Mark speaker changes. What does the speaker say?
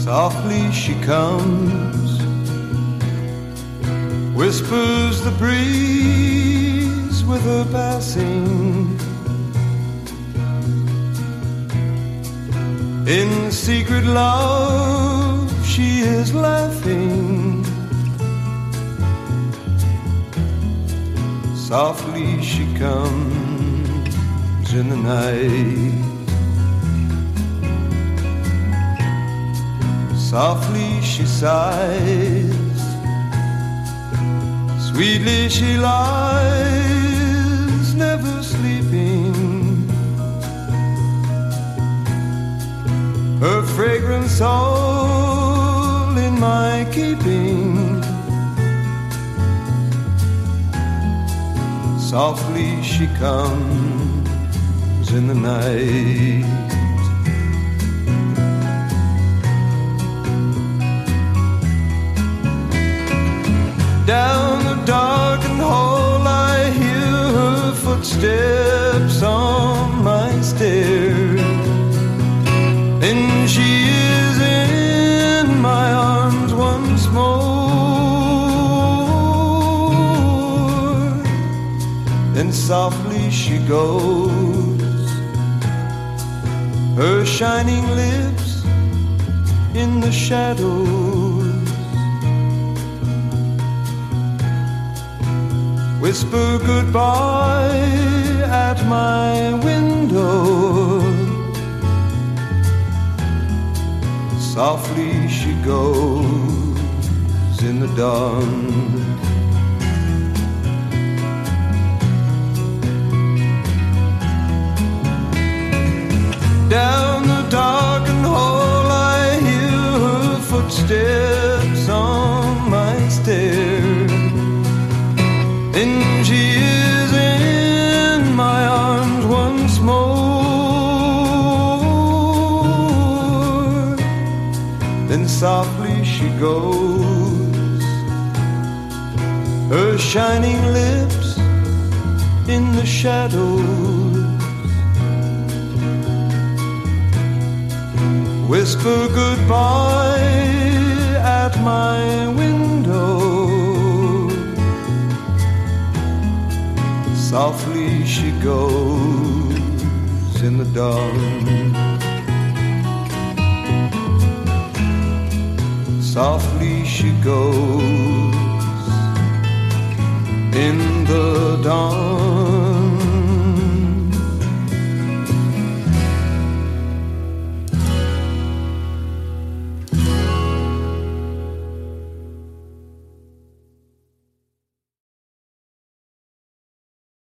Speaker 1: Softly she comes, whispers the breeze with her passing. In secret love she is laughing. Softly she comes in the night. Softly she sighs, sweetly she lies, never sleeping. Her fragrance all in my keeping. Softly she comes in the night. Down the darkened hall I hear her footsteps on my stairs. Then she is in my arms once more. Then softly she goes, her shining lips in the shadows whisper goodbye at my window. Softly she goes in the dawn. Down the darkened hall I hear her footsteps on my stairs. And she is in my arms once more. Then softly she goes, her shining lips in the shadows whisper goodbye at my window. Softly she goes in the dawn. Softly she goes in the dawn.